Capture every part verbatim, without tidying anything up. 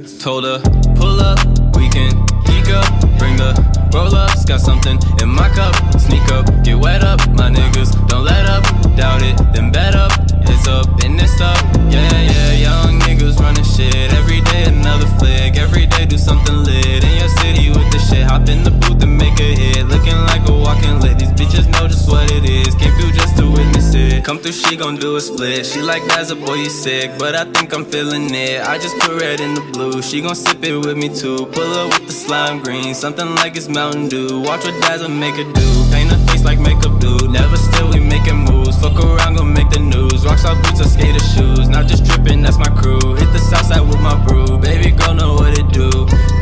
Told her, pull up, we can geek up. Bring the roll-ups, got something in my cup. Sneak up, get wet up, my niggas don't let up. Doubt it, then bet up, it's up in this stuff. Yeah, yeah, young niggas running shit. Every day another flick, every day do something lit. In your city with the shit, hop in the booth and make a hit. Looking like a walking lit, these bitches know just what it is. Came through just to witness it. Come through, she gon' do a split. She like that's a boy, you sick, but I think I'm feeling it. I just put red in the blue, she gon' sip it with me too. Pull up with the slime green, something like it's Mountain Dew. Watch what Dazzle make her do, paint her face like makeup do. Never still, we making moves, fuck around, gon' make the news. Rockstar boots or skater shoes, not just drippin', that's my crew. Hit the south side with my brew, baby girl know what it do.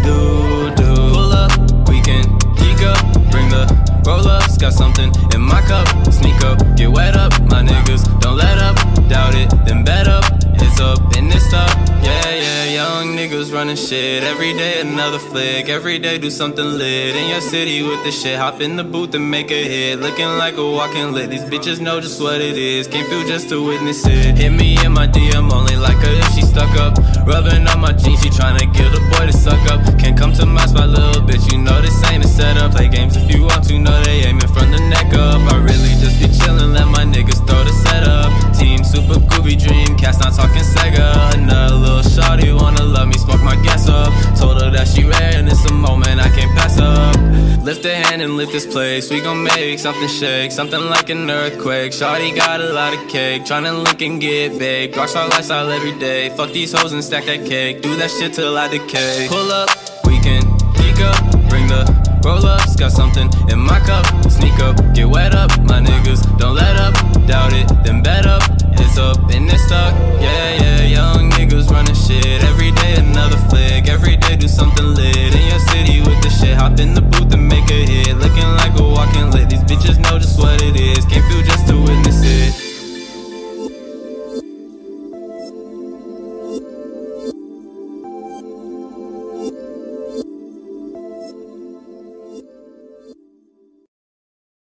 Do, do. Pull up, we can geek up, bring the roll-ups, got something in my cup. Sneak up, get wet up, my niggas don't let up. Doubt it, then bet up, it's up in this stuff. Yeah, yeah, young niggas running shit. Every day another flick, every day do something lit. In your city with the shit, hop in the booth and make a hit. Looking like a walking lit, these bitches know just what it is. Came through just to witness it. Hit me in my D M, only like her if she stuck up. Rubbing on my jeans, she tryna get a boy to suck up. Can't come to my spot, little bitch, you know this ain't a setup. Play games if you want to, know they aiming from the neck up. I really just be chillin', let my niggas throw the setup. Team super groovy, Dreamcast, not talking Sega. Another little shawty wanna love me, smoke my gas up. Told her that she rare and it's a moment I can't pass up. Lift a hand and lift this place, we gon' make something shake. Something like an earthquake, shawty got a lot of cake. Tryna link and get baked, rockstar lifestyle every day. Fuck these hoes and stack that cake, do that shit till I decay. Pull up, we can geek up, bring the roll-ups, got something in my cup. Sneak up, get wet up, my niggas don't let up. Doubt it, then bet up, it's up in this stuff. Yeah, yeah, young niggas running shit. Every day another flick, every day do something lit. In your city with the shit, hop in the booth and make a hit. Looking like a walking lit, these bitches know just what it is.